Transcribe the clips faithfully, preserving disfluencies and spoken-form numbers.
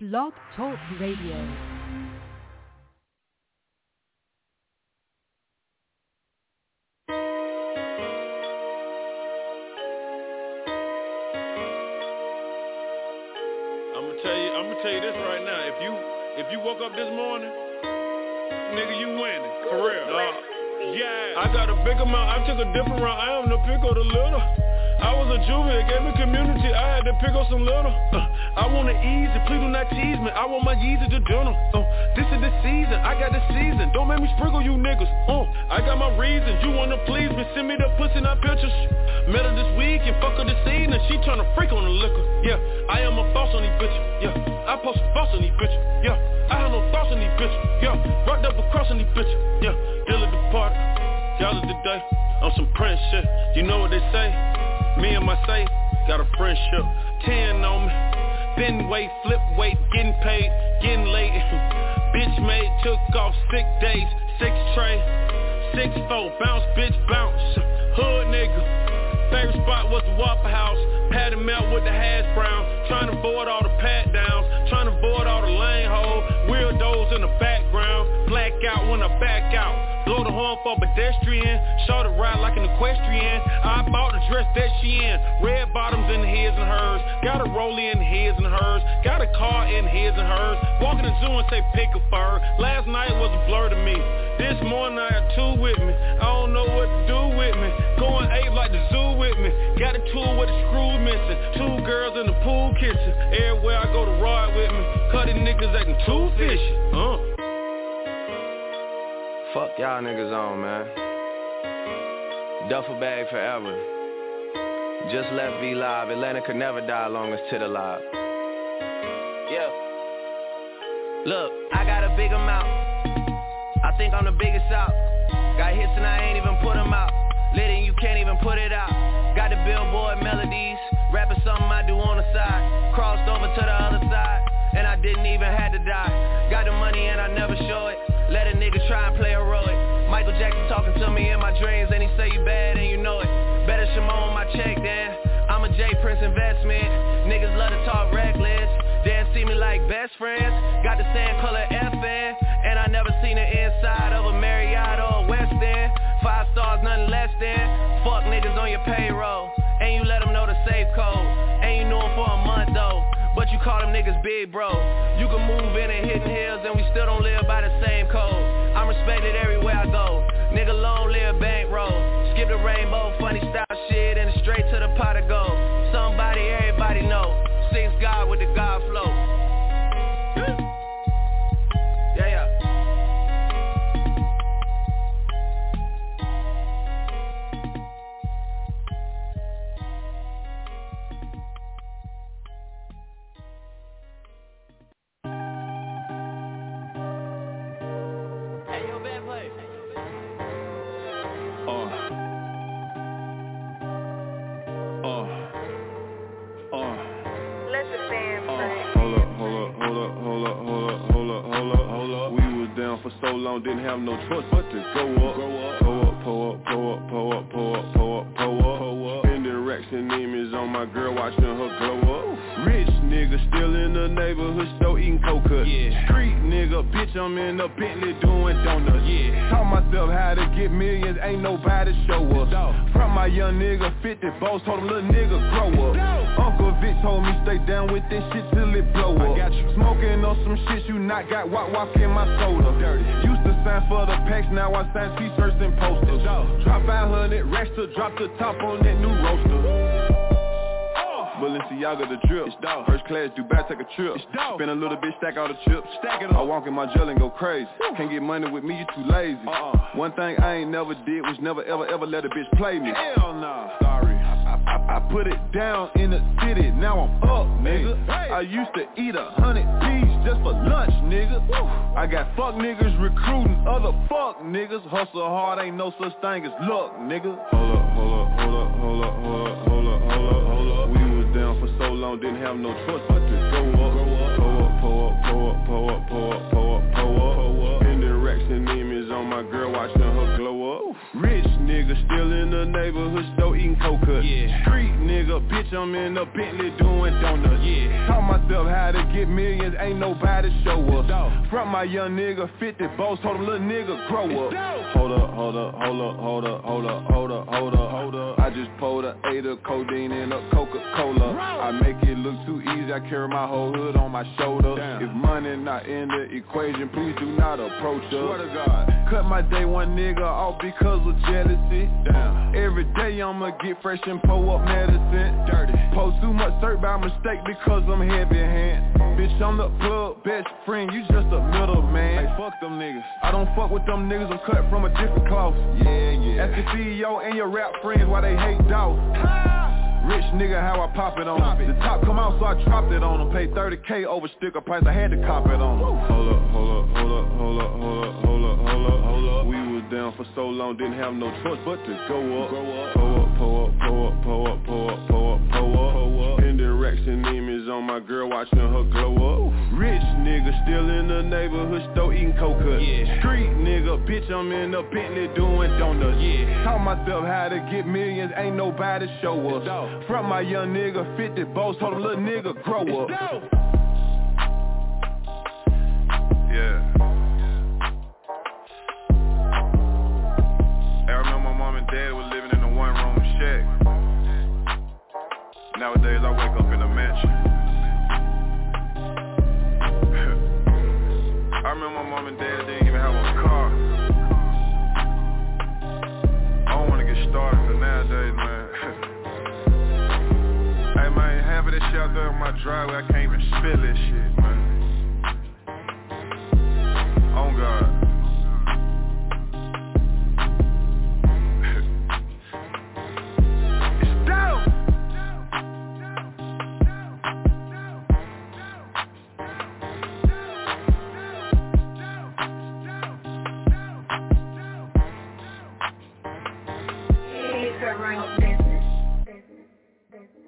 Blog Talk Radio. Tell you this right now, if you if you woke up this morning, nigga, you winning, for real. Uh, yeah, I got a big amount, I took a different route, I am the pick of the little. I was a juvie, it gave me community, I had to pick up some little. uh, I want it easy, please do not tease me, I want my Yeezy to dinner. uh, This is the season, I got the season, don't make me sprinkle you niggas. uh, I got my reasons, you wanna please me, send me the pussy, not pictures. Met her this week and fuck her this evening, she tryna freak on the liquor. Yeah, I am a boss on these bitches, yeah, I post a boss on these bitches, yeah, I have no thoughts on these bitches, yeah, rocked up across on these bitches, yeah, deal at the party, y'all of the day, on some Prince shit, you know what they say? Me and my safe, got a friendship, ten on me, bend weight, flip weight, getting paid, getting late, bitch made, took off sick days, six tray, six four, bounce, bitch bounce, hood nigga, favorite spot was the Waffle House, patty melt with the hash brown, trying to avoid all the pat downs, trying to avoid all the lane hole, weirdos in the background, black out when I back out. Blow the horn for pedestrian, short ride like an equestrian. I bought the dress that she in, red bottoms in his and hers. Got a rollie in his and hers, got a car in his and hers. Walking the zoo and say pick a fur. Last night was a blur to me. This morning I had two with me. I don't know what to do with me. Going ape like the zoo with me. Got a tool with the screws missing. Two girls in the pool kissing. Everywhere I go to ride with me. Cutting niggas acting too fishy. Uh. Fuck y'all niggas on, man. Duffel bag forever. Just left V Live. Atlanta could never die long as Tit alive. Yeah. Look, I got a big amount. I think I'm the biggest out. Got hits and I ain't even put them out. Lit and you can't even put it out. Got the Billboard melodies. Rapping something I do on the side. Crossed over to the other side. And I didn't even have to die. Got the money and I never show it. Let a nigga try and play heroic. Michael Jackson talking to me in my dreams, and he say you bad and you know it. Better Shimon my check then. I'm a J Prince investment. Niggas love to talk reckless. They don't see me like best friends. Got the same color F N, and I never seen the inside of a Marriott or a West End. Five stars, nothing less than. Fuck niggas on your payroll, and you let them know the safe code. And you knew them for a month though, but you call them niggas big bro. You can move in and hidden hills and we still don't live by the same code. I'm respected everywhere I go. Nigga long live bankroll. Skip the rainbow, funny style shit, and straight to the pot of gold. Somebody everybody know. Sings God with the God flow. Yeah, yeah. For so long, didn't have no choice but to go up, go up, pull up, pull up, pull up, pull up, pull up, pull up, pull up, pull up. Spending racks and image on my girl, watching her glow up. Rich nigga, still in the neighborhood, still eating coca. Yeah. Street nigga, bitch, I'm in a Bentley doing donuts. Yeah. Taught myself how to get millions, ain't nobody show us. From my young nigga, fifty boss, told him little nigga grow up. Uncle Vic told me stay down with this shit till it blow up. I got you. Smoking on some shit you not got, walk walk in my soda. Dirty. Used to sign for the packs, now I sign t-shirts and posters. Drop five hundred racks to drop the top on that new roaster. Balenciaga the drip, first class Dubai, take a trip. Spend a little bit, stack all the chips. Stack it up. I walk in my jail and go crazy. Can't get money with me, you too lazy. Uh-uh. One thing I ain't never did was never ever ever let a bitch play me. Hell nah. Sorry. I, I, I put it down in the city, now I'm up, nigga. Hey. I used to eat a hundred P's just for lunch, nigga. Woo. I got fuck niggas recruiting other fuck niggas. Hustle hard, ain't no such thing as luck, nigga. Hold up, hold up, hold up, hold up, hold up, hold up, hold up, hold up. We was down for so long, didn't have no choice but to go up, pull up, pull up, pull up, pull up, pull up, pull up, pull up. Spending racks and image on my girl, watching her glow up. Rich nigga, still in the neighborhood, still eating coca. Yeah. Street nigga, bitch, I'm in a Bentley doing donuts. Yeah. Taught myself how to get millions, millions, ain't nobody show us. From my young nigga, fifty boss, told him little nigga, grow up. Hold up, hold up, hold up, hold up, hold up, hold up, hold up, hold up. I just pulled a eight of codeine in a Coca-Cola. I make it look too easy, I carry my whole hood on my shoulder. Damn. If money not in the equation, please do not approach us. Swear to God. Cut my day one nigga off because of jealousy. Damn. Every day I'ma get fresh and pull up medicine. Dirty. Post too much dirt by mistake because I'm heavy hand. Bitch, I'm the plug, best friend, you just a middleman. Hey, fuck them niggas. I don't fuck with them niggas, I'm cut from a different cloth. Yeah, yeah. Ask the C E O and your rap friends why they hate dogs. Rich nigga, how I pop it on pop them. It. The top come out, so I dropped it on them. Paid thirty K over sticker price, I had to cop it on them. Hold up, hold up, hold up, hold up, hold up, hold up, hold up, hold up. We was down for so long, didn't have no choice but to go up. Go up, pull up, pull up, pull up, pull up, pull up, pull up, pull up, pull up. In direction, image on my girl, watching her glow up. Rich nigga, still in the neighborhood store eating coca. Yeah. Street nigga, bitch, I'm in the Bentley doing donuts. Yeah. Taught myself how to get millions, ain't nobody show us. From my young nigga, fifty boss, told him little nigga, grow up. Yeah. I remember my mom and dad was living in a one-room shack. Nowadays, I wake up in a mansion. I remember my mom and dad didn't even have a car. I don't want to get started for nowadays, man. Hey man, half of this shit out there on my driveway, I can't even spell this shit, man. On God. It's dope! It's a real business. Business. Business.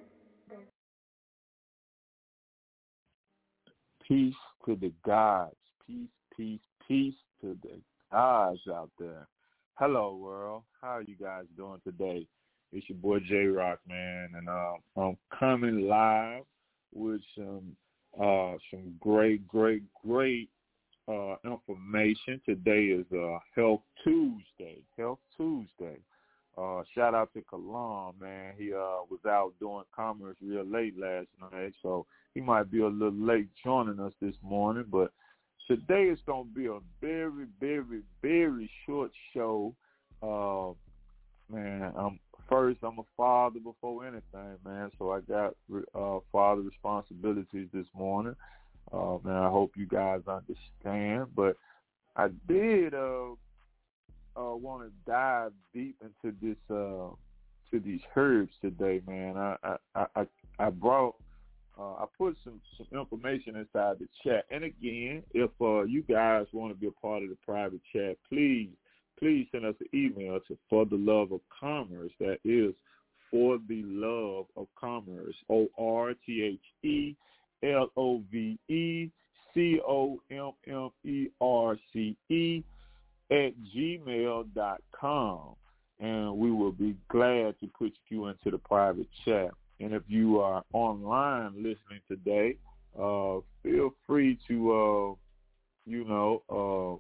Peace to the gods. Peace, peace, peace to the gods out there. Hello, world. How are you guys doing today? It's your boy J-Rock, man, and uh, I'm coming live with some uh, some great, great, great uh, information. Today is uh, Health Tuesday. Health Tuesday. Uh, shout out to Kalam, man. He uh, was out doing commerce real late last night, so he might be a little late joining us this morning. But today is going to be a very, very, very short show. Uh, man, I'm, first, I'm a father before anything, man, so I got uh, father responsibilities this morning. Uh, man, I hope you guys understand. But I did... Uh, Uh, want to dive deep into this uh, to these herbs today, man. I I I, I brought uh, I put some, some information inside the chat. And again, if uh, you guys want to be a part of the private chat, please please send us an email to For the Love of Commerce. That is For the Love of Commerce. O R T H E L O V E C O M M E R C E at gmail dot com, and we will be glad to put you into the private chat. And if you are online listening today, uh, feel free to, uh, you know, uh,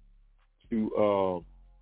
to uh,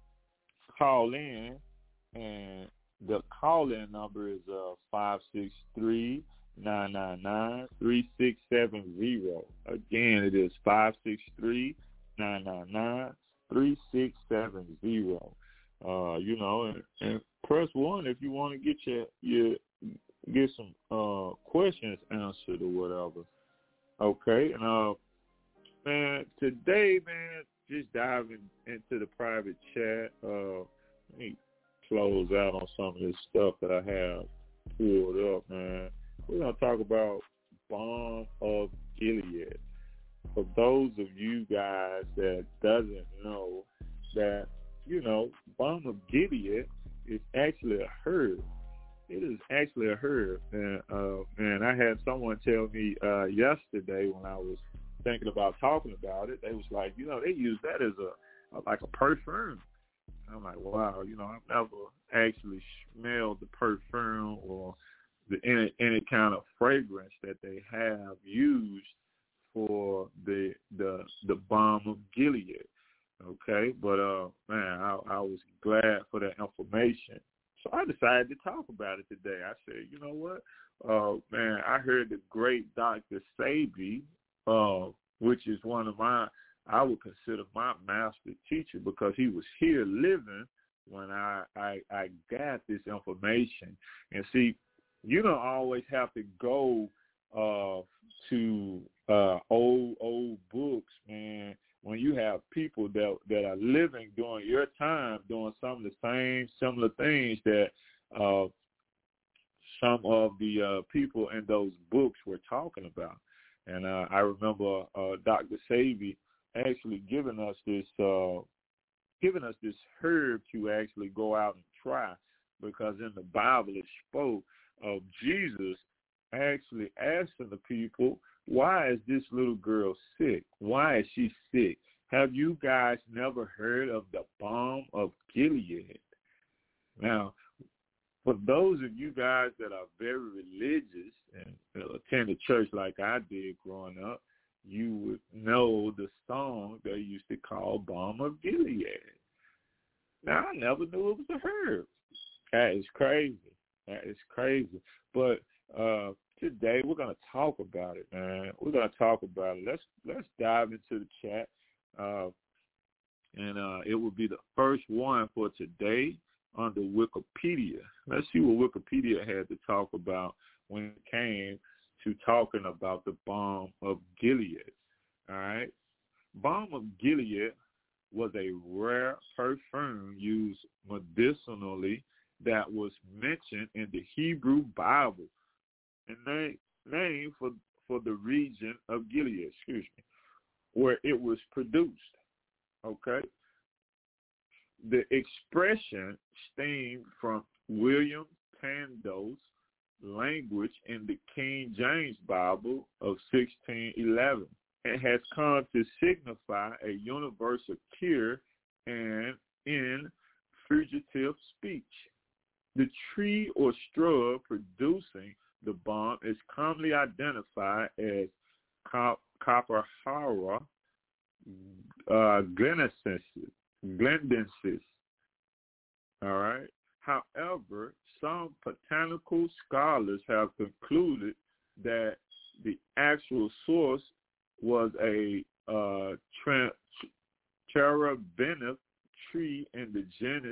call in, and the call-in number is uh, five six three, nine nine nine, three six seven zero. Again, it is five six three, nine nine nine, three six seven zero. Uh, you know, and, and press one if you want to get your your get some uh questions answered or whatever. Okay, and uh, man, today, man, just diving into the private chat. Uh, let me close out on some of this stuff that I have pulled up, man. We're gonna talk about Balm of Gilead. For those of you guys that doesn't know that, you know, Balm of Gilead is actually a herb. It is actually a herb. And, uh, man, I had someone tell me uh, yesterday when I was thinking about talking about it, they was like, you know, they use that as a, like a perfume. I'm like, wow, you know, I've never actually smelled the perfume or the any, any kind of fragrance that they have used for the the the balm of Gilead. Okay, but uh, man, I, I was glad for that information, so I decided to talk about it today. I said, you know what, uh, man, I heard the great Doctor Sebi, uh, which is one of my, I would consider my master teacher because he was here living when I I, I got this information. And see, you don't always have to go uh, to uh, old old books, man. When you have people that that are living during your time, doing some of the same similar things that uh, some of the uh, people in those books were talking about. And uh, I remember uh, Doctor Sebi actually giving us this uh, giving us this herb to actually go out and try, because in the Bible it spoke of Jesus actually asking the people, why is this little girl sick? Why is she sick? Have you guys never heard of the balm of Gilead? Now, for those of you guys that are very religious and attend a church like I did growing up, you would know the song they used to call Balm of Gilead. Now, I never knew it was a herb. That is crazy. That is crazy. But uh, today we're going to talk about it, man. We're going to talk about it. Let's let's dive into the chat. Uh, and uh, it will be the first one for today under Wikipedia. Let's see what Wikipedia had to talk about when it came to talking about the balm of Gilead. All right. Balm of Gilead was a rare perfume used medicinally that was mentioned in the Hebrew Bible and named name for, for the region of Gilead, excuse me, where it was produced. Okay. The expression stemmed from William Tyndale's language in the King James Bible of sixteen eleven. It has come to signify a universal cure and in figurative speech. The tree or shrub producing the balm is commonly identified as Copperhara uh, glendensis. Glendensis. All right. However, some botanical scholars have concluded that the actual source was a uh, tra- terebinth tree in the genus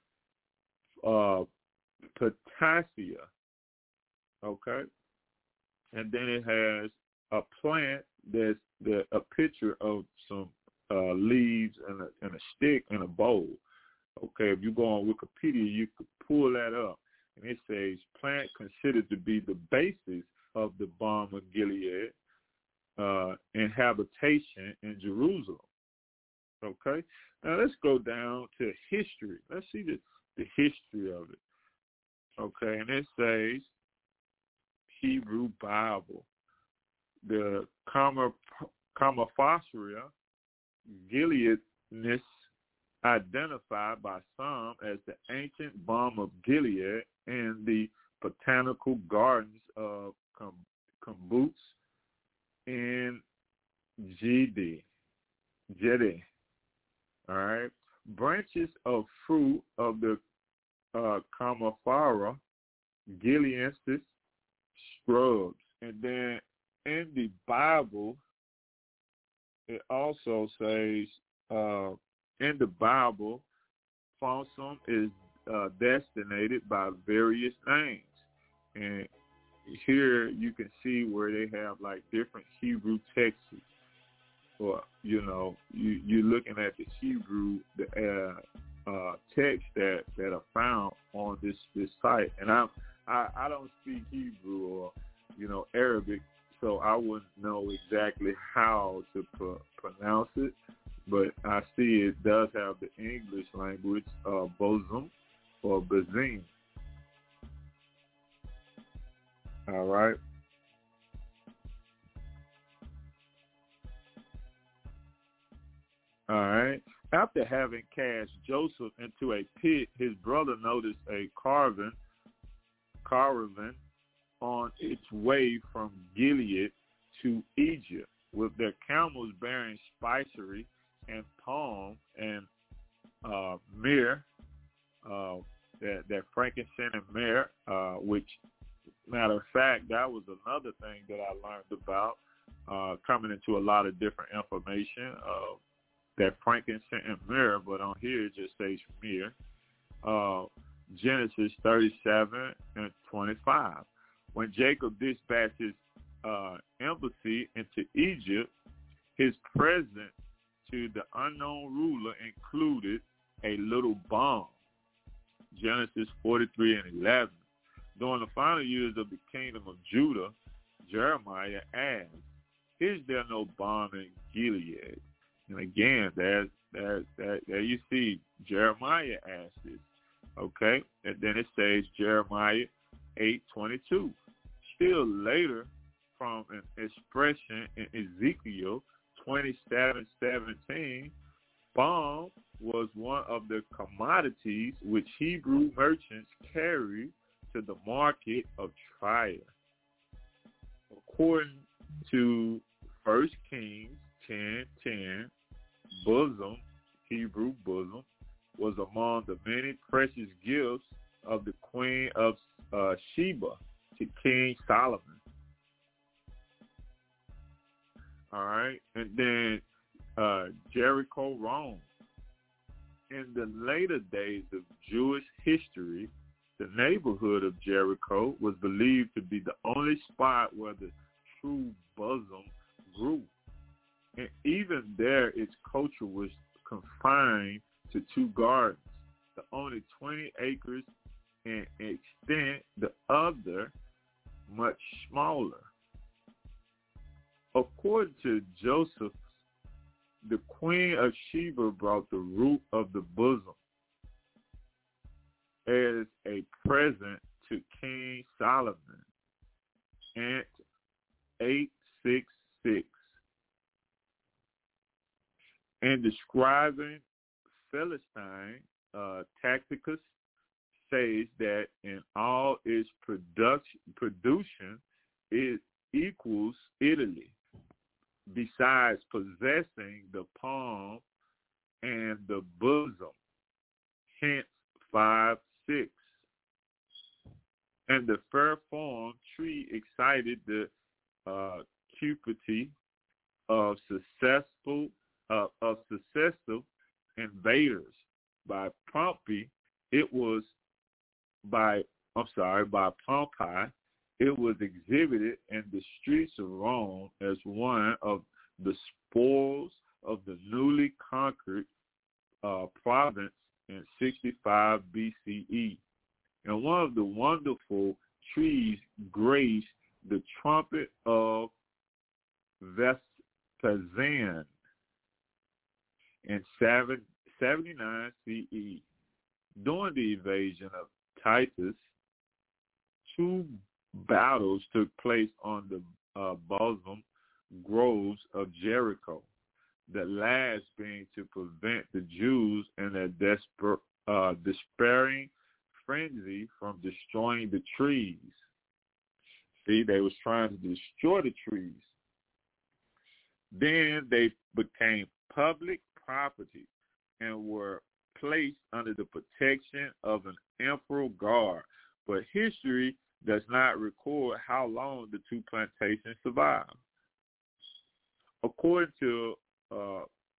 uh, Potacia. Okay, and then it has a plant that's the a picture of some uh, leaves and a, and a stick and a bowl. Okay, if you go on Wikipedia, you could pull that up, and it says plant considered to be the basis of the balm of Gilead uh, in habitation in Jerusalem. Okay, now let's go down to history. Let's see the, the history of it. Okay, and it says Hebrew Bible, the Comophoria gileadness, identified by some as the ancient balm of Gilead in the botanical gardens of Kibbutz in Jedi. Jedi. All right. Branches of fruit of the uh, Comophoria gileadensis shrubs. And then in the Bible, it also says, uh, in the Bible, Fonsum is uh, designated by various names. And here you can see where they have like different Hebrew texts. Or, you know, you, you're looking at the Hebrew the uh, uh, text that, that are found on this, this site. And I'm, I, I don't speak Hebrew or, you know, Arabic, so I wouldn't know exactly how to pro- pronounce it. But I see it does have the English language, uh, bosom or bazin. All right. All right. After having cast Joseph into a pit, his brother noticed a caravan, caravan on its way from Gilead to Egypt. with their camels bearing spicery and palm and uh, myrrh, uh, that, that frankincense and myrrh, uh, which, matter of fact, that was another thing that I learned about, uh, coming into a lot of different information, uh, that frankincense and myrrh, but on here it just says myrrh. Uh, Genesis thirty-seven and twenty-five. When Jacob dispatched his uh, embassy into Egypt, his present to the unknown ruler included a little bomb. Genesis forty-three and eleven. During the final years of the kingdom of Judah, Jeremiah asked, "Is there no balm in Gilead?" And again, there's, there's, there, there you see Jeremiah asked this. Okay, and then it says Jeremiah eight twenty-two. Still later, from an expression in Ezekiel twenty-seven seventeen, balm was one of the commodities which Hebrew merchants carried to the market of Tyre. According to First Kings ten ten, bosom, Hebrew bosom, was among the many precious gifts of the Queen of uh, Sheba to King Solomon. All right, and then uh, Jericho, Rome. In the later days of Jewish history, the neighborhood of Jericho was believed to be the only spot where the true bosom grew. And even there, its culture was confined to two gardens, the only twenty acres in extent, the other much smaller. According to Joseph, the Queen of Sheba brought the root of the bosom as a present to King Solomon, Ant eight sixty-six. And describing Philistine, uh, Tacitus says that in all its production, production, it equals Italy, besides possessing the palm and the bosom, hence five six. And the fair form tree excited the uh, cupidity of successful uh, of successive invaders. By Pompey, it was by I'm sorry by Pompey, it was exhibited in the streets of Rome as one of the spoils of the newly conquered uh, province in sixty-five B C E. And one of the wonderful trees graced the trumpet of Vespasian in seventy-nine C E. During the invasion of Titus, two battles took place on the uh, bosom groves of Jericho, the last being to prevent the Jews in their desper- uh, despairing frenzy from destroying the trees. See, they was trying to destroy the trees. Then they became public property and were placed under the protection of an imperial guard. But history does not record how long the two plantations survived. According to uh,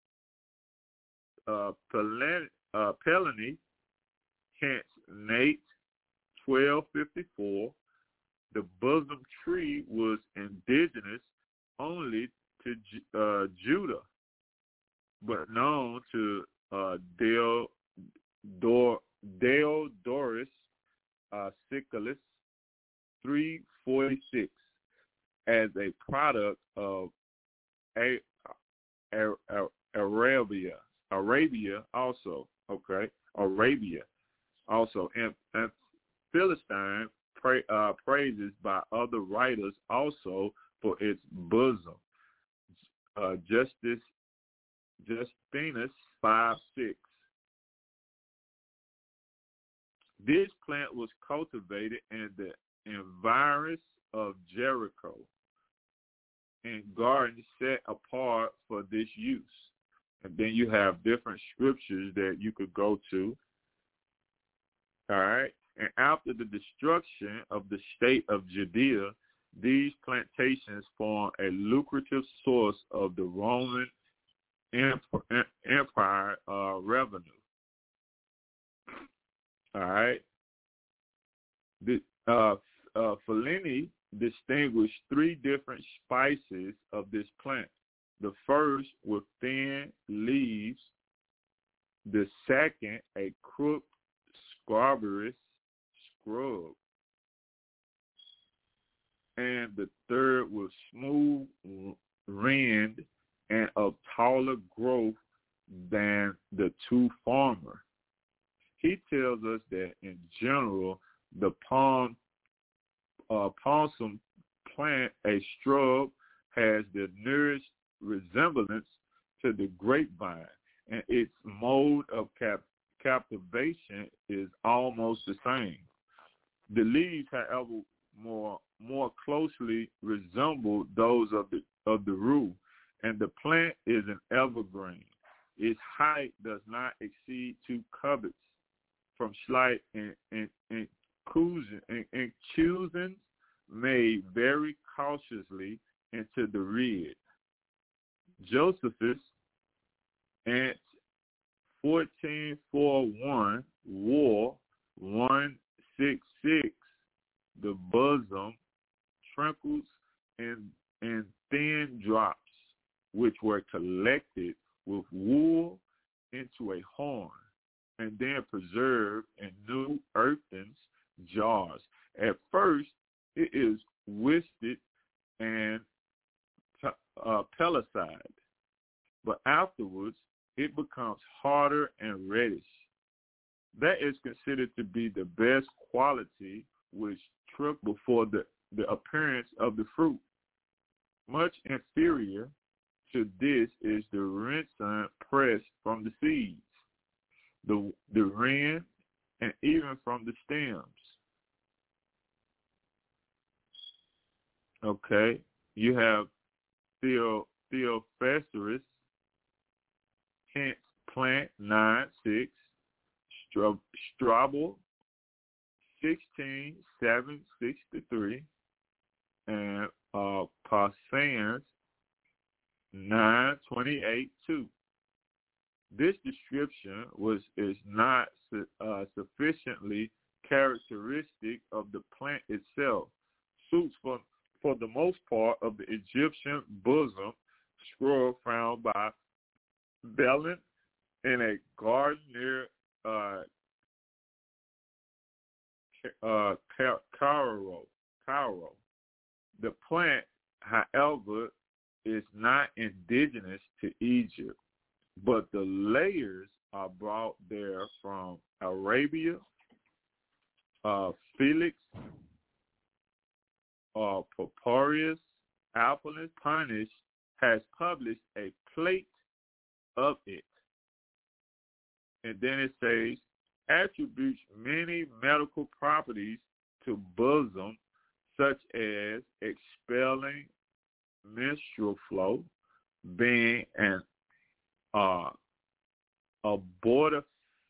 uh, Pelani, uh, Pelani, hence Nate twelve fifty-four, the bosom tree was indigenous only to uh, Judah, but known to uh, Del, Dor, Deodorus uh, Siculus three forty-six as a product of a, a, a, Arabia, Arabia also, okay, Arabia also, and, and Philistine pra, uh, praises by other writers also for its bosom. Uh, Justice Justinus five six. This plant was cultivated in the environs of Jericho. and gardens set apart for this use. And then you have different scriptures that you could go to. All right. And after the destruction of the state of Judea, these plantations form a lucrative source of the Roman Empire uh, revenue. All right. The, uh, uh, Fellini distinguished three different spices of this plant. The first with thin leaves. The second, a crooked scarberous scrub. And the third was smooth rind and of taller growth than the two former. He tells us that in general, the palm, uh, palsum plant, a shrub, has the nearest resemblance to the grapevine, and its mode of cap- captivation is almost the same. The leaves, however, more more closely resemble those of the of the rue, and the plant is an evergreen. Its height does not exceed two cubits. From slight and and and inclusions made very cautiously into the reed. Josephus, Ant fourteen forty-one, War one sixty-six, the bosom, trinkles, and, and thin drops, which were collected with wool into a horn, and then preserved in new earthen jars. At first, it is whisted and uh, pellicide, but afterwards, it becomes harder and reddish. That is considered to be the best quality, which took before the, the appearance of the fruit. Much inferior to this is the renson pressed from the seeds, the the rind, and even from the stems. Okay, you have Theo, Theophrastus, hence plant nine six, Strabo sixteen seven sixty-three, and uh, Parsons nine twenty-eight two. This description was is not uh, sufficiently characteristic of the plant itself. Suits for for the most part of the Egyptian bosom scroll found by Bellin in a garden near uh, uh, Cairo. Cairo. The plant, however, is not indigenous to Egypt, but the layers are brought there from Arabia. Uh, Felix, uh, Papirius, Alpinus Punish has published a plate of it. And then it says, attributes many medical properties to bosom, such as expelling menstrual flow, being an uh, abortifacient,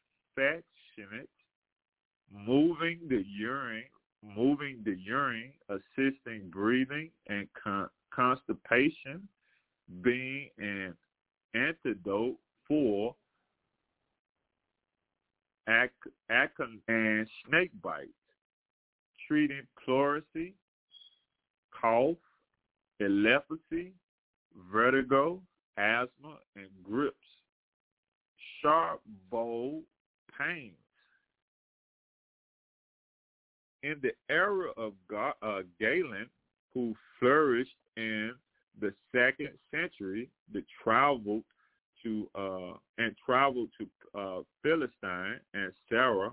moving the urine, moving the urine, assisting breathing and con- constipation, being an antidote for ac- acon and snake bites, treating pleurisy, cough, epilepsy, vertigo, asthma, and grips, sharp, bold pains. In the era of Ga- uh, Galen, who flourished in the second century, the traveled to uh, and traveled to uh, Philistine and Sarah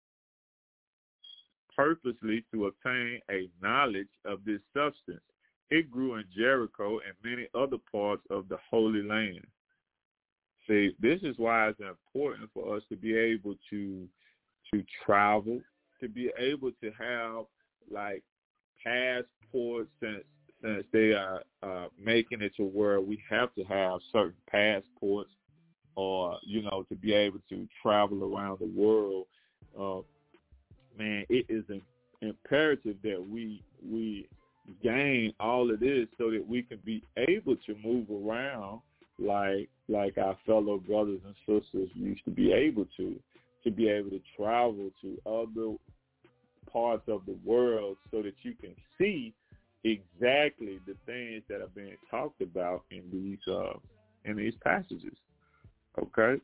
purposely to obtain a knowledge of this substance. It grew in Jericho and many other parts of the Holy Land. See, this is why it's important for us to be able to to travel, to be able to have like passports and instance, they are uh, making it to where we have to have certain passports or, you know, to be able to travel around the world. Uh, man, it is an imperative that we we gain all of this so that we can be able to move around like like our fellow brothers and sisters used to be able to, to be able to travel to other parts of the world so that you can see exactly the things that are being talked about in these uh, in these passages. Okay,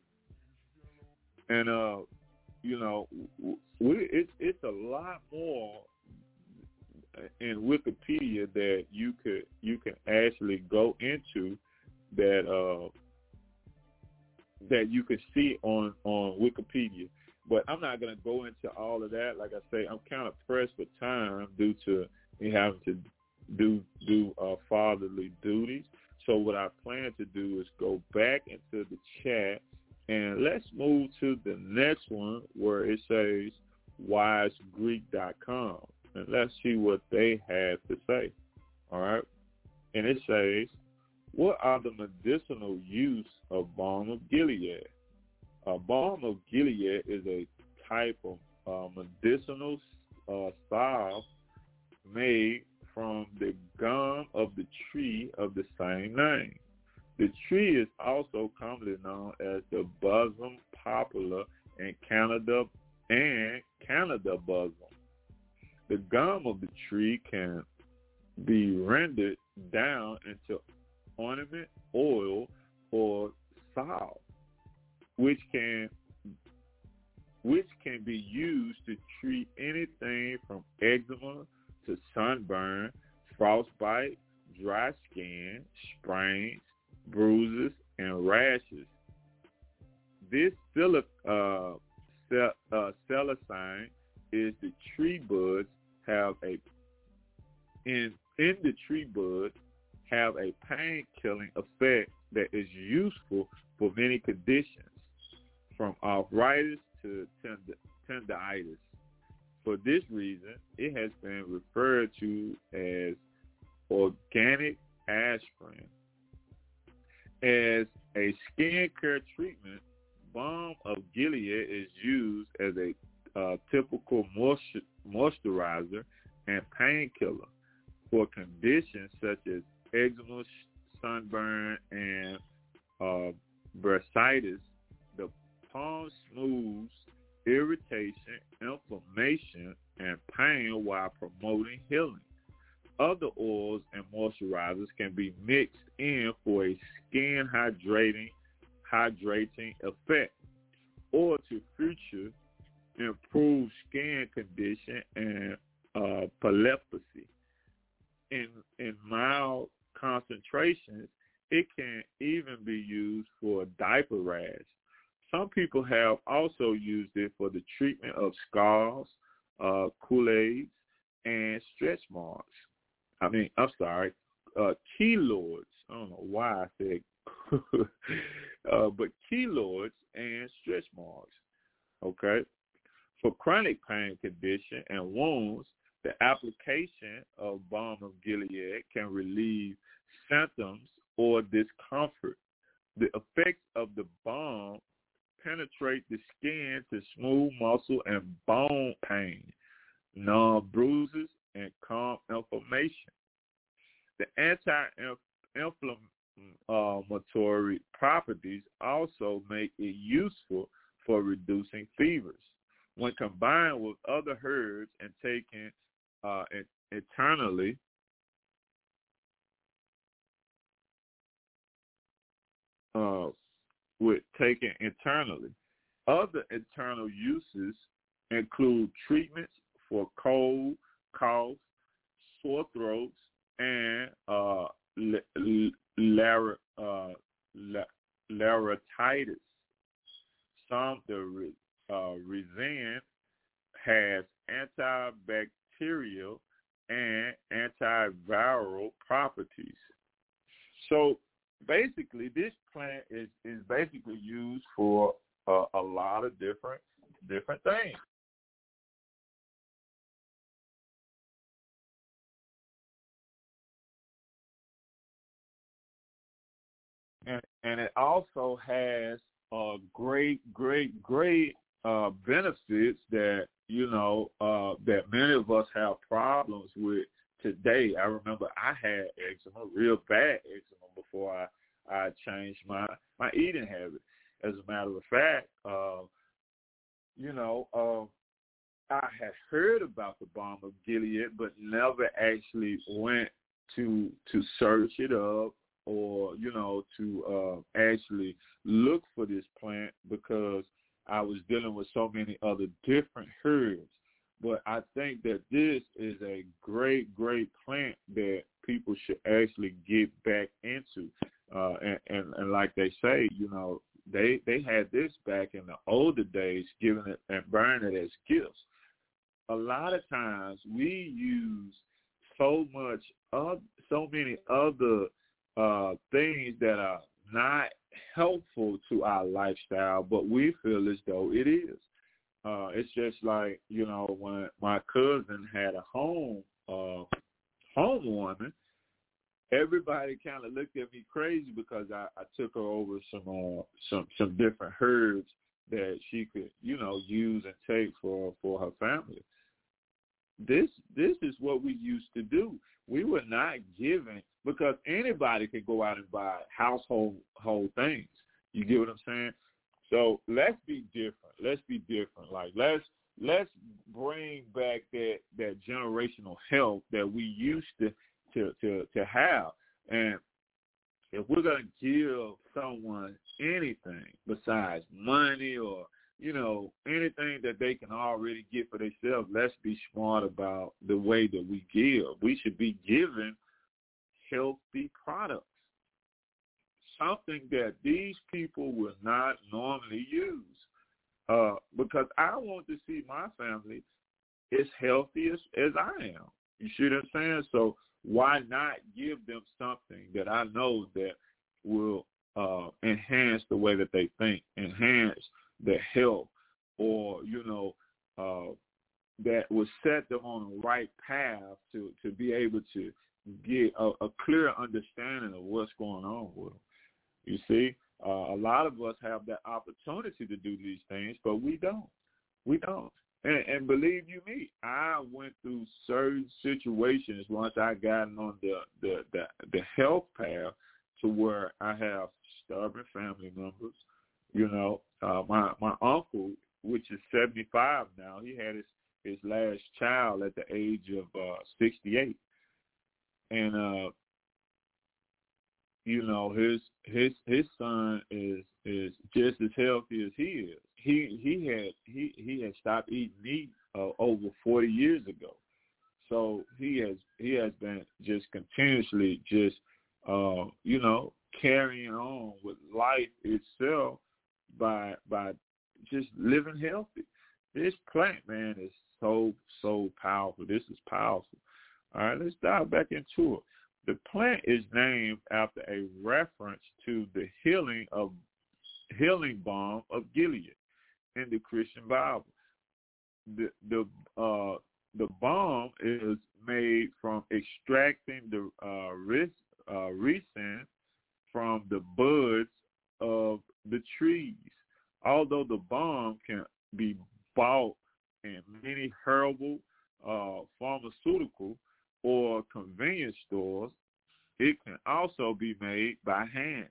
and uh, you know, we, it's it's a lot more in Wikipedia that you could you can actually go into that uh, that you can see on on Wikipedia. But I'm not going to go into all of that. Like I say, I'm kind of pressed for time due to me having to do do uh, fatherly duties. So what I plan to do is go back into the chat and let's move to the next one where it says wise greek dot com. And let's see what they have to say. All right. And it says, what are the medicinal use of balm of Gilead? A balm of Gilead is a type of uh, medicinal uh, salve made from the gum of the tree of the same name. The tree is also commonly known as the Bussum poplar in Canada and Canada Bussum. The gum of the tree can be rendered down into ornament, oil, or salve, which can which can be used to treat anything from eczema to sunburn, frostbite, dry skin, sprains, bruises, and rashes. This silic, uh, cel, uh, salicine is the tree buds have a in in the tree buds have a pain-killing effect that is useful for many conditions, from arthritis to tend- tendinitis. For this reason, it has been referred to as organic aspirin. As a skin care treatment, balm of Gilead is used as a uh, typical moisture, moisturizer and painkiller for conditions such as eczema, sunburn, and uh, bursitis. The palm smooths irritation, inflammation, and pain while promoting healing. Other oils and moisturizers can be mixed in for a skin hydrating, hydrating effect, or to future improve skin condition and uh, epilepsy. In in mild concentrations, it can even be used for diaper rash. Some people have also used it for the treatment of scars, uh, keloids, and stretch marks. I mean, I'm sorry, uh, keloids. I don't know why I said, uh, but keloids and stretch marks. Okay. For chronic pain condition and wounds, the application of balm of Gilead can relieve symptoms or discomfort. The effects of the balm penetrate the skin to smooth muscle and bone pain, numb bruises, and calm inflammation. The anti-inflammatory properties also make it useful for reducing fevers. When combined with other herbs and taken uh, internally, uh, with taken internally, other internal uses include treatments for cold, cough, sore throats, and uh, lar- uh, laryngitis. Some the uh, resin has antibacterial and antiviral properties. So basically, this plant is, is basically used for uh, a lot of different different things. and it also has uh, great, great, great uh, benefits that, you know, uh, that many of us have problems with today. I remember I had eczema, real bad eczema, before I, I changed my, my eating habit. As a matter of fact, uh, you know, uh, I had heard about the balm of Gilead, but never actually went to to search it up or, you know, to uh, actually look for this plant because I was dealing with so many other different herbs. But I think that this is a great, great plant that people should actually get back into. Uh, and, and, and like they say, you know, they, they had this back in the older days, giving it and burning it as gifts. A lot of times we use so much of so many other uh, things that are not helpful to our lifestyle, but we feel as though it is. Uh, it's just like, you know, when my cousin had a home uh, home warming, everybody kind of looked at me crazy because I, I took her over some uh, some some different herbs that she could, you know, use and take for for her family. This this is what we used to do. We were not given, because anybody could go out and buy household whole things. You get what I'm saying? So let's be different. Let's be different. Like let's let's bring back that that generational health that we used to to to, to have. And if we're gonna give someone anything besides money or, you know, anything that they can already get for themselves, let's be smart about the way that we give. We should be giving healthy products, something that these people will not normally use. Uh, because I want to see my family as healthy as, as I am. You see what I'm saying? So why not give them something that I know that will uh, enhance the way that they think, enhance their health, or, you know, uh, that will set them on the right path to, to be able to get a, a clear understanding of what's going on with them. You see, uh, a lot of us have that opportunity to do these things, but we don't. We don't. And, and believe you me, I went through certain situations once I got on the, the, the, the health path to where I have stubborn family members. You know, uh, my my uncle, which is seventy-five now, he had his, his last child at the age of uh, sixty-eight. And, uh, you know, his his his son is is just as healthy as he is. He he had he, he had stopped eating meat uh, over forty years ago. So he has he has been just continuously just uh, you know, carrying on with life itself by by just living healthy. This plant, man, is so so powerful. This is powerful. All right, let's dive back into it. The plant is named after a reference to the healing of healing balm of Gilead in the Christian Bible. The the uh, the balm is made from extracting the uh, ris, uh, resin from the buds of the trees. Although the balm can be bought in many herbal, uh, pharmaceutical, or convenience stores, it can also be made by hand.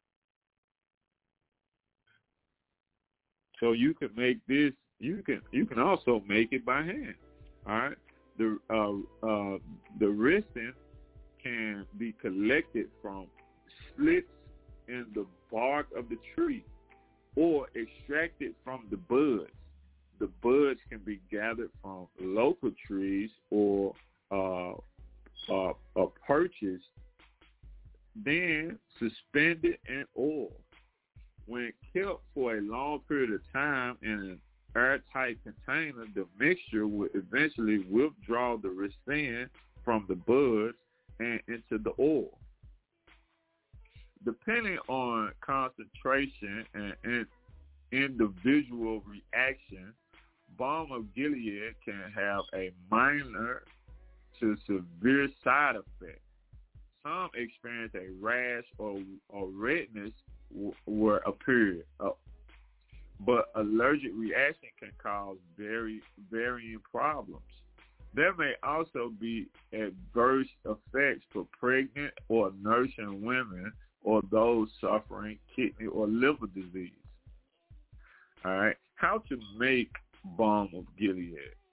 So you can make this. You can you can also make it by hand. All right. The uh, uh, the resin can be collected from slits in the bark of the tree, or extracted from the buds. The buds can be gathered from local trees or uh, uh, uh, purchased, then suspended in oil. When kept for a long period of time in an airtight container, the mixture will eventually withdraw the resin from the buds and into the oil. Depending on concentration and in individual reaction, balm of Gilead can have a minor to severe side effect. Some experience a rash or, or redness w- were appeared. Uh, but allergic reaction can cause very varying problems. There may also be adverse effects for pregnant or nursing women or those suffering kidney or liver disease. All right. How to make balm of Gilead.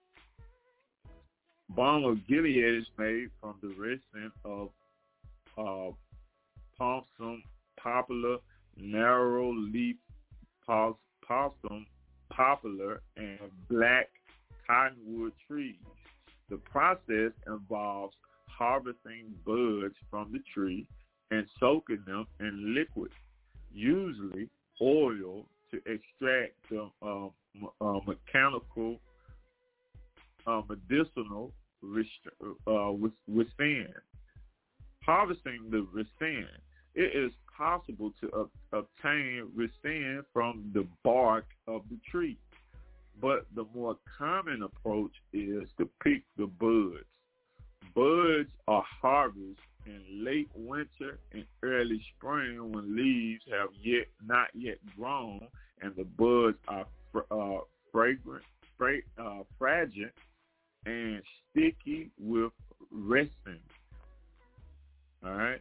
Balm of Gilead is made from the resin of uh, possum, poplar, narrow leaf possum, poplar, and black cottonwood trees. The process involves harvesting buds from the tree and soaking them in liquid, usually oil, to extract the uh, uh, mechanical, uh, medicinal uh, within. Harvesting the resin. It is possible to uh, obtain resin from the bark of the tree, but the more common approach is to pick the buds. Buds are harvested in late winter and early spring when leaves have yet not yet grown and the buds are uh, fragrant, fra- uh, fragile, and sticky with resin. All right.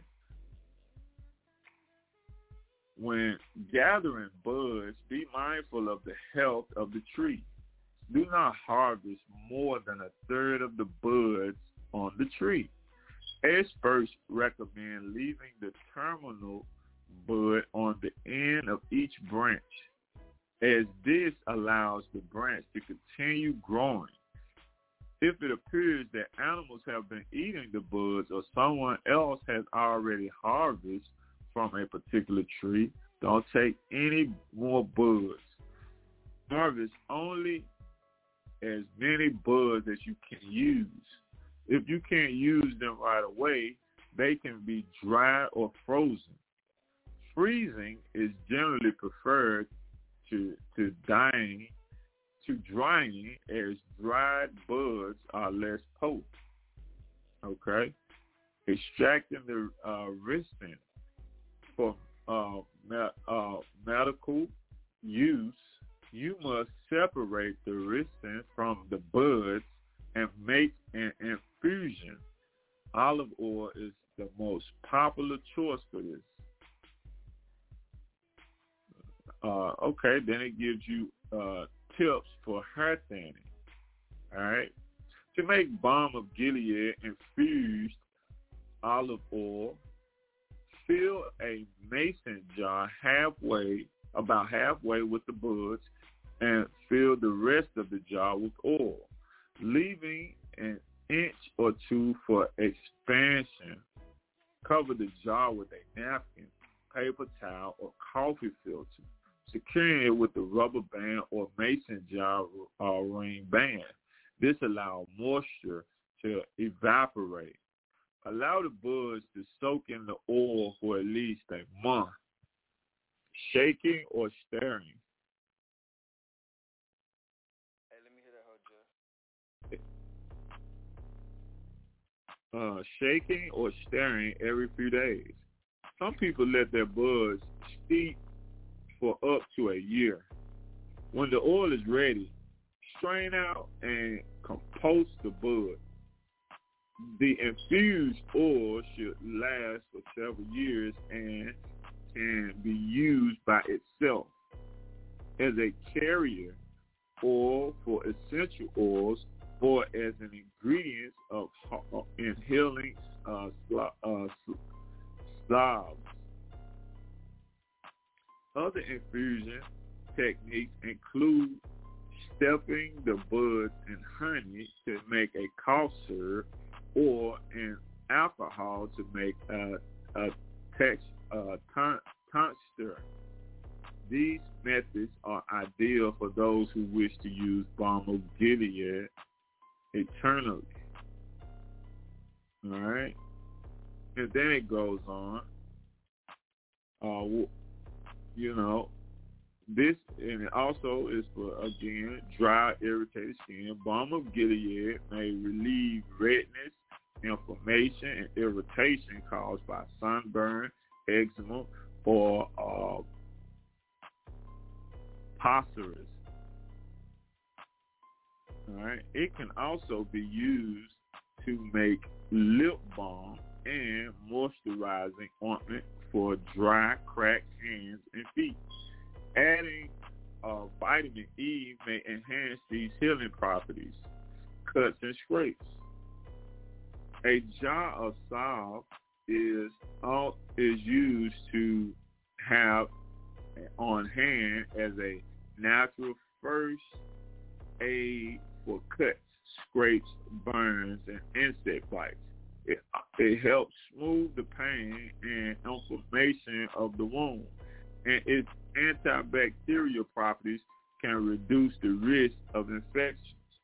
When gathering buds, be mindful of the health of the tree. Do not harvest more than a third of the buds on the tree. Experts recommend leaving the terminal bud on the end of each branch, as this allows the branch to continue growing. If it appears that animals have been eating the buds or someone else has already harvested from a particular tree, don't take any more buds. Harvest only as many buds as you can use. If you can't use them right away, they can be dry or frozen. Freezing is generally preferred to to dyeing to drying, as dried buds are less potent. Okay, extracting the uh, resin for uh, me- uh, medical use, you must separate the resin from the buds and make an infusion. Olive oil is the most popular choice for this. Uh, okay, then it gives you uh, tips for hair thinning. All right. To make balm of Gilead infused olive oil, fill a mason jar halfway, about halfway with the buds, and fill the rest of the jar with oil, leaving an inch or two for expansion. Cover the jar with a napkin, paper towel, or coffee filter, securing it with a rubber band or mason jar uh, ring band. This allows moisture to evaporate. Allow the buds to soak in the oil for at least a month. Shaking or stirring. Hey, let me hear that, Uh, shaking or stirring every few days. Some people let their buds steep for up to a year. When the oil is ready, strain out and compost the bud. The infused oil should last for several years and can be used by itself as a carrier oil for essential oils or as an ingredient of uh, inhaling uh, uh, salves. Other infusion techniques include steeping the buds in honey to make a cough syrup or in alcohol to make a, a text, uh, tincture. These methods are ideal for those who wish to use balm of Gilead eternally. All right, and then it goes on. Uh, you know, this and it also is for again dry, irritated skin. Balm of Gilead may relieve redness, inflammation, and irritation caused by sunburn, eczema, or uh, Pocera's. All right. It can also be used to make lip balm and moisturizing ointment for dry, cracked hands and feet. Adding uh, vitamin E may enhance these healing properties. Cuts and scrapes. A jar of salve is uh, is used to have on hand as a natural first aid for cuts, scrapes, burns, and insect bites. It, it helps smooth the pain and inflammation of the wound, and its antibacterial properties can reduce the risk of infections.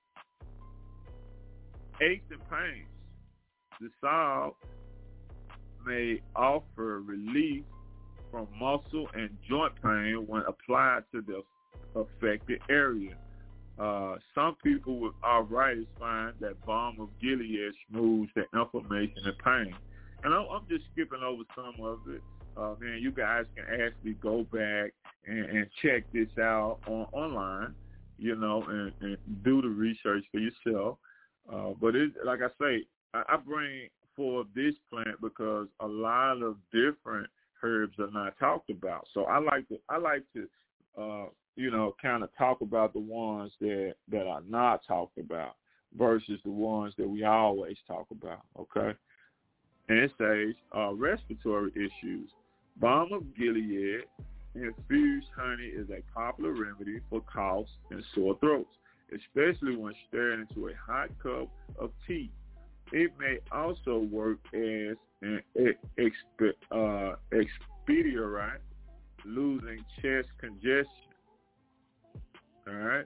Aches and pains. The salve may offer relief from muscle and joint pain when applied to the affected area. Uh, some people with arthritis find that balm of Gilead smooths the inflammation and pain. And I'm, I'm just skipping over some of it. Uh, man, you guys can actually go back and, and check this out on online, you know, and, and do the research for yourself. Uh, but it, like I say, I, I bring forward this plant because a lot of different herbs are not talked about. So I like to, I like to, uh, you know, kind of talk about the ones that, that are not talked about versus the ones that we always talk about, okay? And it says uh, respiratory issues. Balm of Gilead infused honey is a popular remedy for coughs and sore throats, especially when stirred into a hot cup of tea. It may also work as an exp- uh, expeditorant, losing chest congestion. All right.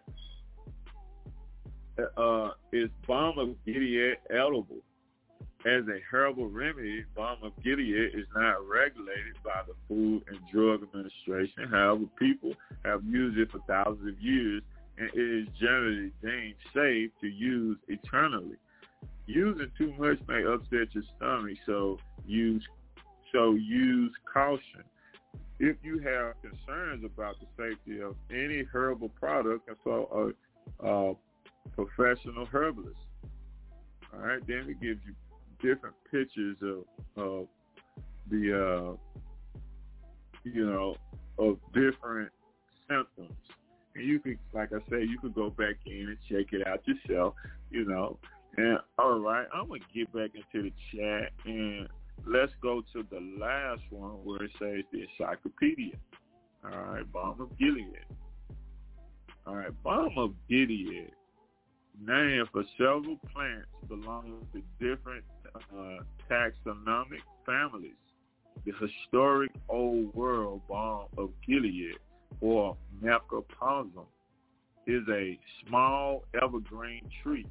Uh, is balm of Gilead edible? As a herbal remedy, balm of Gilead is not regulated by the Food and Drug Administration. However, people have used it for thousands of years, and it is generally deemed safe to use eternally. Using too much may upset your stomach, so use so use caution. If you have concerns about the safety of any herbal product, consult a, a professional herbalist. All right, then it gives you different pictures of, of the, uh, you know, of different symptoms. And you could, like I say, you could go back in and check it out yourself, you know. And all right, I'm going to get back into the chat and let's go to the last one where it says the encyclopedia. All right, balm of Gilead. All right, balm of Gilead, named for several plants belonging to different uh, taxonomic families. The historic old world balm of Gilead, or Macropomum, is a small evergreen tree.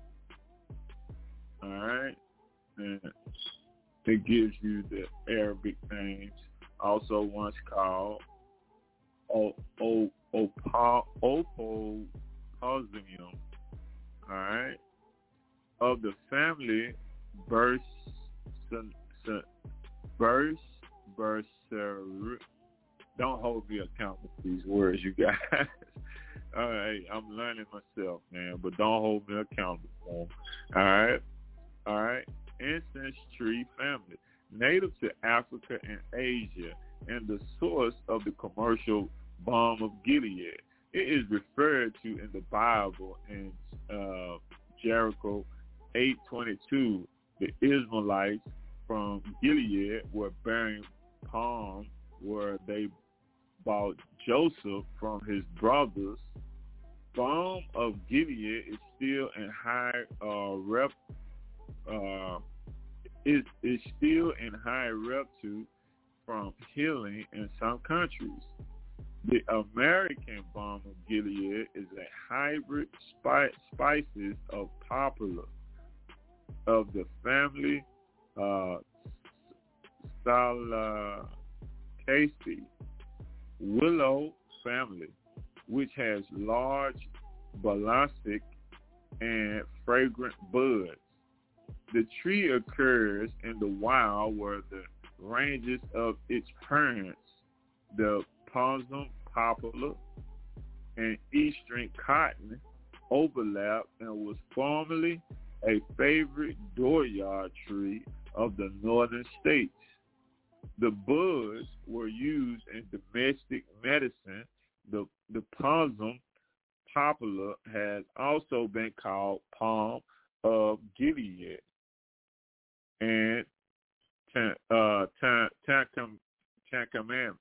All right, and it gives you the Arabic names, also once called o- o- opo- Opossmium, all right, of the family Burs, Burs, Bursaceae. Don't hold me accountable for these words, you guys. All right, I'm learning myself, man, but don't hold me accountable for them. All right, all right. Incense tree family, native to Africa and Asia, and the source of the commercial balm of Gilead. It is referred to in the Bible in uh, Jericho eight twenty-two. The Israelites from Gilead were bearing palm where they bought Joseph from his brothers. Balm of Gilead is still in high uh, rep. Uh, is is still in high repute from healing in some countries. The American balm of Gilead is a hybrid spi- spices of poplar of the family uh, Salaceae, willow family, which has large, ballistic, and fragrant buds. The tree occurs in the wild where the ranges of its parents the Possum poplar and eastern cotton overlapped and was formerly a favorite dooryard tree of the northern states. The buds were used in domestic medicine. The, the Possum poplar has also been called palm of Gilead and uh, Tacamahac.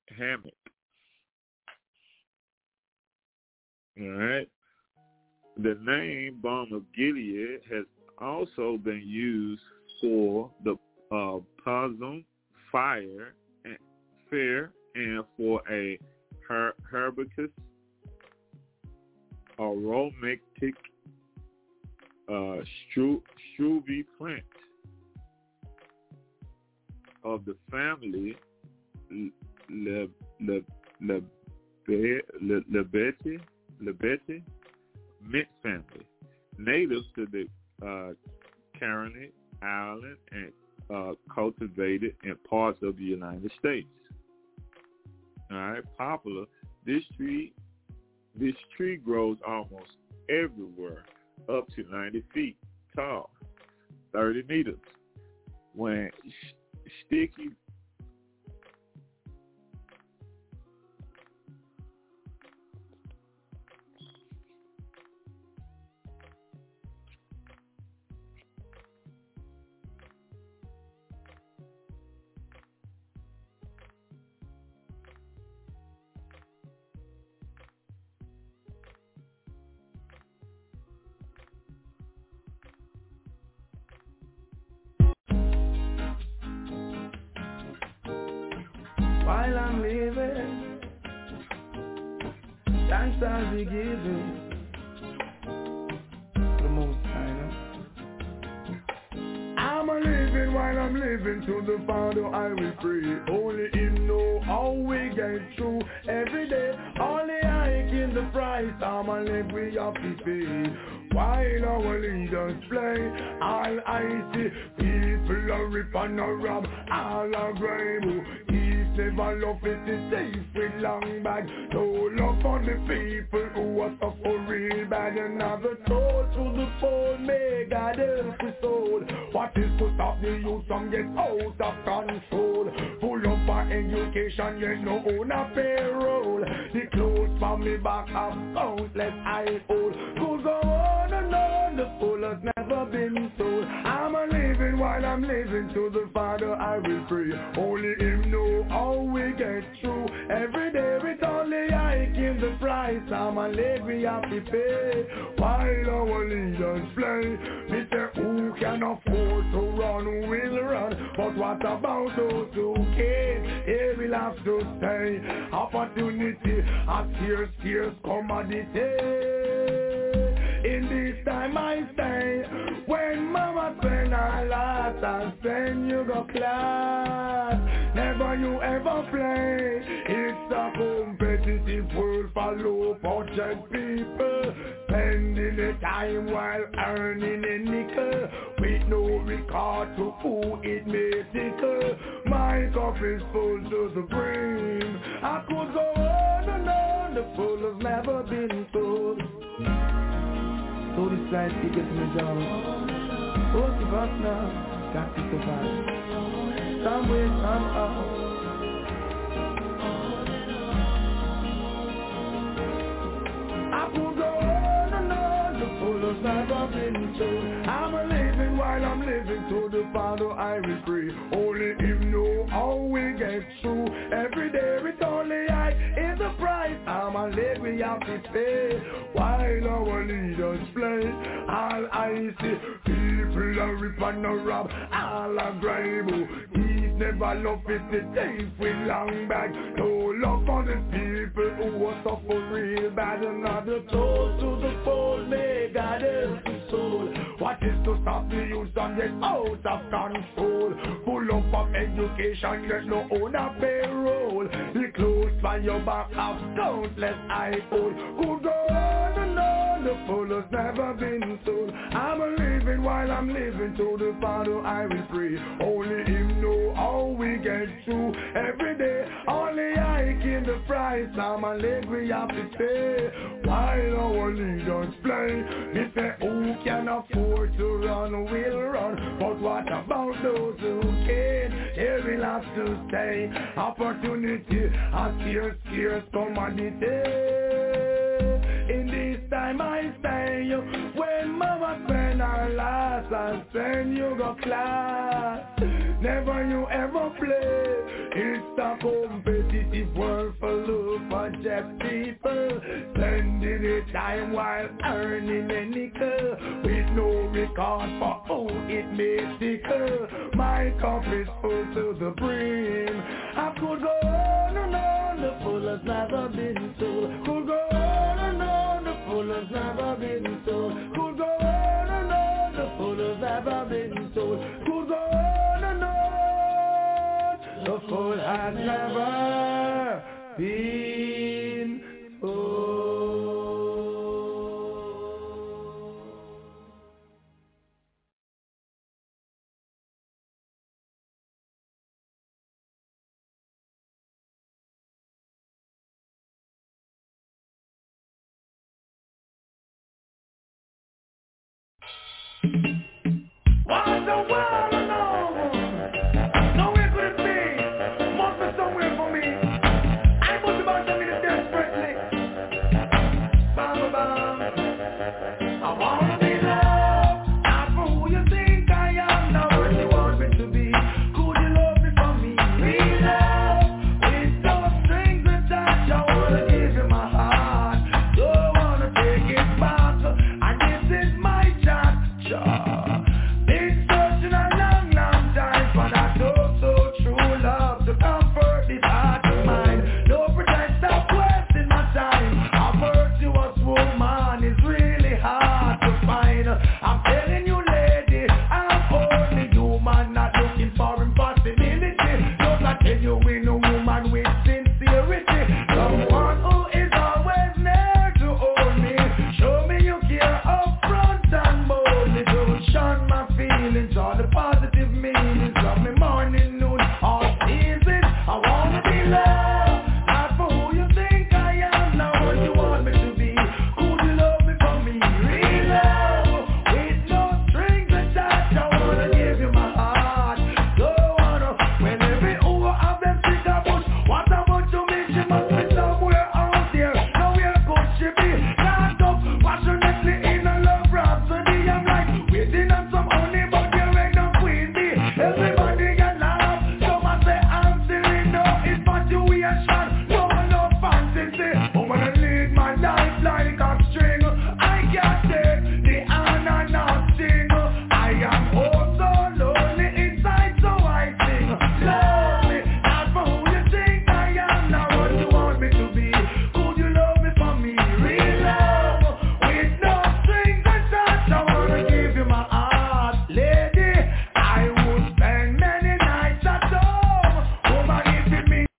All right. The name balm of Gilead has also been used for the uh, Possum fire and fair and for a her- Herbicus aromatic uh, stru- shrubby plant of the family Le Le Le Lebete Lebete mint family, native to the uh, Carolina Island and uh, cultivated in parts of the United States. All right, poplar. This tree, this tree grows almost everywhere, up to ninety feet tall, thirty meters. When sh- sticky while I'm living, thanks I'll be giving the most high. I'm a living while I'm living, to the Father I will pray. Only Him know how we get through every day. Only I give the price, I'm a live we have to pay. While our leaders play, all I see, people are rip and a rob, all are grave. Never love it, it's safe with long bag. No love for the people who are suffer real bad. Another toll to the phone, may God help his soul. What is to stop the youth from get out of control? Full up for education, yet no own a payroll. The clothes from me back have countless I hold. Could go on and on, the fool has never been told. I'm a living while I'm living, to the Father I will pray. Only Him know how we get through every day. With only I give the price, I'm a live we have to pay. While our leaders play, me say who can afford to run will run, but what about those who can't? They will have to stay. Opportunity, a scarce, scarce commodity. In this time I stay. When mama spend her last and spend you go class. Never you ever play. It's a competitive world for low budget people. Spending the time while earning a nickel, with no regard to who it may tickle. My cup is full to the brim. I could go on and on, the fool has never been told. So this flight ticket to my job. What's the bus now? Got to survive. Some way, somehow. I could go on and on, the fool has never been told. I'm a living while I'm living, to the Father I will pray. Only Him know how we get through every day. With only I in the price, I'm a live we have to pay. While our leaders play, all I see, people are rip and a rob, all are grave. He's never love it, the thief with long bag. No love for the people who are suffer real bad. Another toll to the fold, may God help his soul. What is to stop the youth from get out of control? Full up of education, get no own a payroll. The clothes by your back have countless I hold. Could go on and on, no, the fullest never been sold. I'm living while I'm living, to the Father I will pray. Only Him know how we get through every day. Only I can the price, I'm a leg we have to pay. While our leaders play, they say who can afford to run will run. But what about those who can't? They will have to stay. Opportunity, a scarce, scarce commodity. In this time I say you, when mama spend her last, I send you go class. Never you ever play. It's a competitive world full of deaf people, spending their time while earning a nickel, with no regard for who it may tickle. My cup is full to the brim. I could go on and on, the full has never been sold. Could go on and on, the full has never been sold. Could go on and on, the full has never been sold. Could go on and on, the full has never been sold. What the world alone? Nowhere could it be. Must be somewhere for me. I must about to meet it desperately. Bam, bam. I wanna be loved, not for who you think I am, not what you want me to be. Could you love me for me? Real love, with those strings attached. I wanna give you my heart. Don't wanna take it back, and this is my chance. Been searching a long, long time for that so, so true love to comfort this heart of mine. No pretend, stop wasting my time. A virtuous woman is really hard to find. I'm telling you, lady, I'm only human, not looking for impossibility. Just I tell you, we no woman with sincerity. Someone who is always there to hold me. Show me you care up front and boldly. Don't shun my feelings or the positive meanings of me morning, noon, or season. I wanna be loved, not for who you think I am, not what you want me to be. Could you love me for me? Real love, with no strings attached. I wanna give you my heart. Don't wanna, when every who of them sit a bush. What about you, me? She must be somewhere out there. Nowhere could she be? Locked up, passionately in a love rhapsody. I'm like, waiting on some honey, but there ain't no queen bee. Everybody get laugh, someone say I'm silly. No infatuation, no, no fantasy. But when I lead my life like a string, I can't take the honor, nothing. I am oh so lonely inside, so I sing. Love me, not for who you think I am, not what you want me to be. Could you love me for me? Real love, with no strings attached. I wanna give you my heart, lady. I would spend many nights at home. Woman, if it means.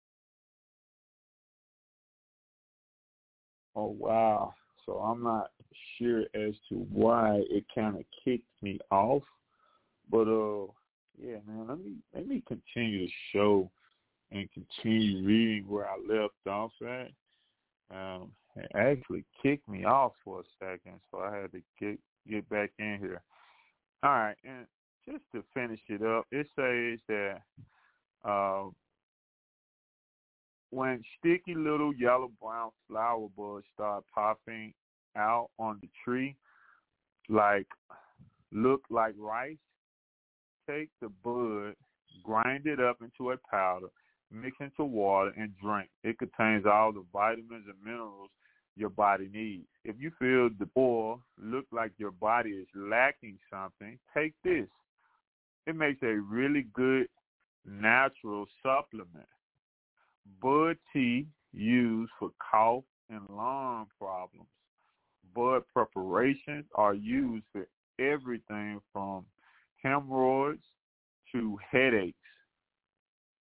Oh, wow. So I'm not sure as to why it kind of kicked me off. But, uh, yeah, man, let me let me continue the show and continue reading where I left off at. Um, it actually kicked me off for a second, so I had to get, get back in here. All right, and just to finish it up, it says that uh, when sticky little yellow-brown flower buds start popping out on the tree, like look like rice, take the bud, grind it up into a powder, mix into water, and drink. It contains all the vitamins and minerals your body needs. If you feel the oil look like your body is lacking something, take this. It makes a really good natural supplement. Bud tea used for cough and lung problems. Bud preparations are used for everything from hemorrhoids to headaches.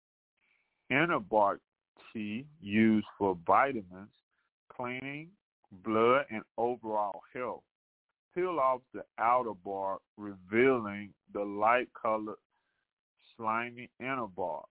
Inner bark tea used for vitamins, cleaning, blood, and overall health. Peel off the outer bark, revealing the light-colored, slimy inner bark.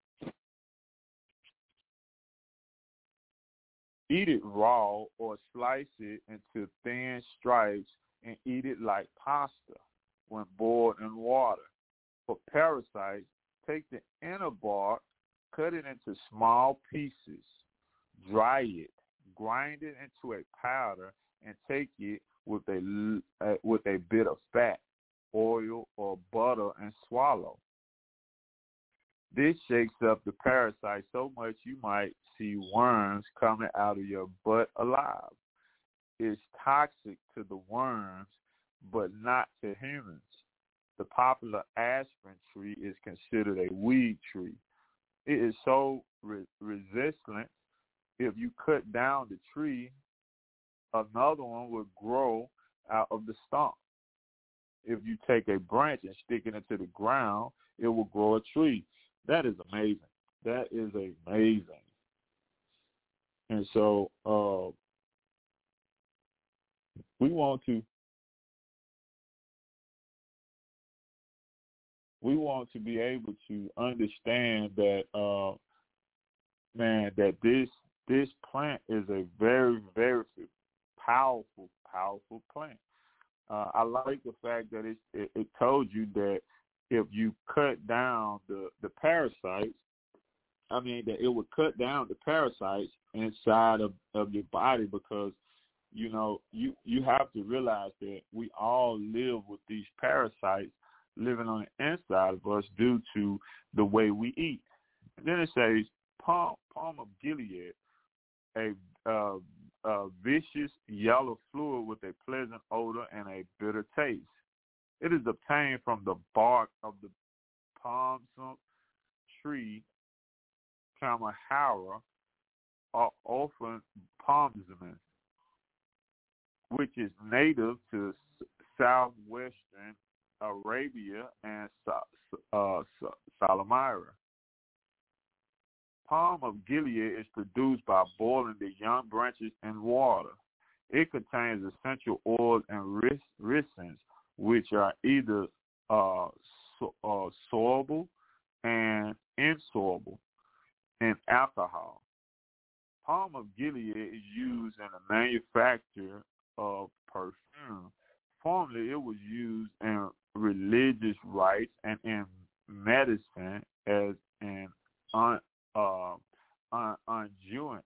Eat it raw or slice it into thin stripes and eat it like pasta when boiled in water. For parasites, take the inner bark, cut it into small pieces, dry it, grind it into a powder, and take it with a, uh, with a bit of fat, oil, or butter and swallow. This shakes up the parasite so much you might see worms coming out of your butt alive. It's toxic to the worms, but not to humans. The popular aspirin tree is considered a weed tree. It is so re- resistant, if you cut down the tree, another one would grow out of the stump. If you take a branch and stick it into the ground, it will grow a tree. That is amazing. That is amazing. And so uh, we want to we want to be able to understand that uh, man, that this this plant is a very, very powerful, powerful plant. Uh, I like the fact that it, it, it told you that if you cut down the, the parasites, I mean, that it would cut down the parasites inside of, of your body, because, you know, you, you have to realize that we all live with these parasites living on the inside of us due to the way we eat. And then it says, Palm, Palm of Gilead, a uh, uh, vicious yellow fluid with a pleasant odor and a bitter taste. It is obtained from the bark of the palm tree, Kamahara, or often palmsman, which is native to southwestern Arabia and uh, Salamira. Palm of Gilead is produced by boiling the young branches in water. It contains essential oils and resins, which are either uh, so, uh, soluble and insoluble in alcohol. Palm of Gilead is used in the manufacture of perfume. Formerly, it was used in religious rites and in medicine as an un, uh, un, unguent.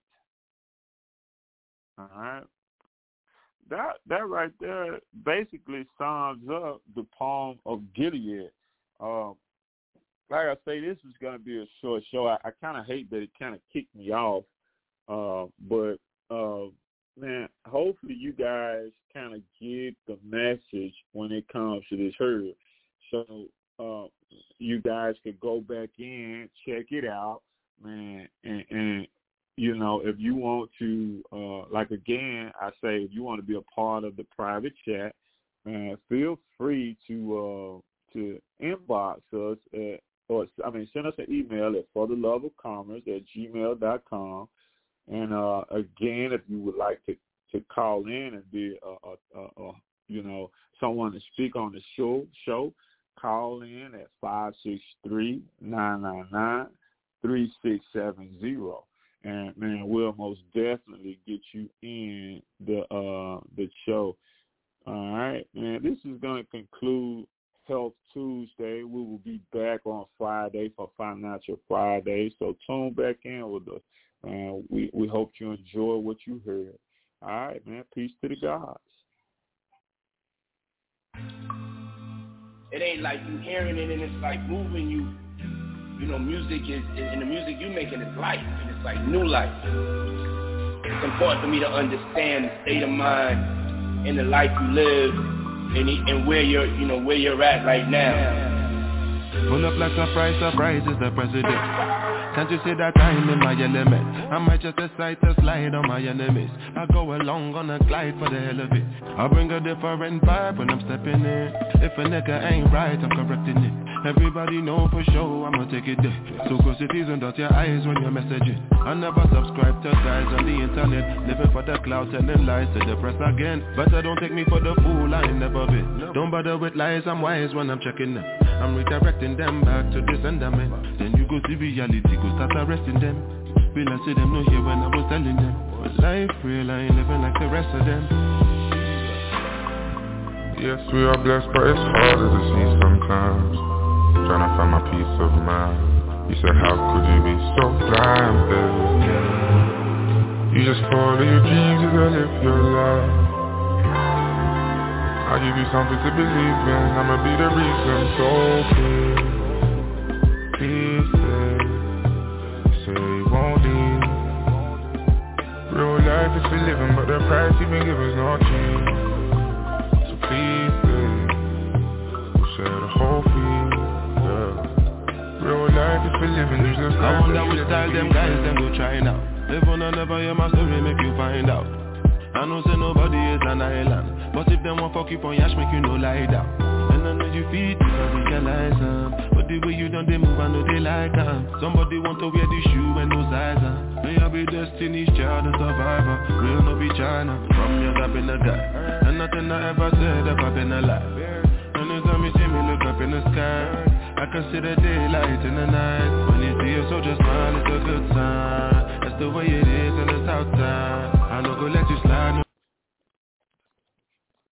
All right. That that right there basically sums up the Palm of Gilead. Uh, like I say, this is going to be a short show. I, I kind of hate that it kind of kicked me off, uh, but uh, man, hopefully you guys kind of get the message when it comes to this herd. So uh, you guys could go back in, check it out, man, and, and you know, if you want to, uh, like again, I say, if you want to be a part of the private chat, uh, feel free to uh, to inbox us at, or I mean, send us an email at for the love of commerce at gmail dot com. And uh, again, if you would like to, to call in and be a, a, a, a you know someone to speak on the show, show, call in at five six three, nine nine nine, three six seven zero. And man, we'll most definitely get you in the uh, the show. All right, man. This is going to conclude Health Tuesday. We will be back on Friday for Financial Friday. So tune back in with us. And we we hope you enjoy what you heard. All right, man. Peace to the gods. It ain't like you hearing it and it's like moving you. You know, music is, and the music you making is life, and it's like new life. It's important for me to understand the state of mind and the life you live, and, and where you're, you know, where you're at right now. Pull up like surprise, surprise is the president. Can't you see that I'm in my element? I might just decide to slide on my enemies. I go along on a glide for the hell of it. I bring a different vibe when I'm stepping in. If a nigga ain't right, I'm correcting it. Everybody know for sure I'ma take it there. So cross your T's and dot your I's when you're messaging. I never subscribe to guys on the internet, living for the clout, telling lies to the press again. But I don't take me for the fool, I ain't never been. Don't bother with lies, I'm wise when I'm checking them. I'm redirecting them back to the sender man. Then you go see reality, go start arresting them. Will I see them no here when I was telling them? But life real, I ain't living like the rest of them. Yes, we are blessed, but it's harder to see sometimes. Tryna find my peace of mind. You said, how could you be so blind, baby? You just follow your dreams as I live your life. I'll give you something to believe in. I'ma be the reason. So please, please stay. Say you won't leave. Real life is for living, but the price you've been given is not cheap. So please stay. We'll share the whole fee. Real life is for living, you just I wonder which style them guys them go try now. Live on and never hear my story, make you find out. I know say nobody is an island, but if them want fuck you on yash, make you no lie down. And I know you feel this, I realize um, but the way you done they move, I know they like um. Somebody want to wear the shoe and no size um. May I be Destiny's Child, a survivor. Real no be China, from young I've been a guy. And nothing I ever said, ever been a lie. Anytime you see me look up in the sky, I can see the daylight in the night. When you see a soldier smile, it's a good sign. That's the way it is in the south side. I no go let you slide.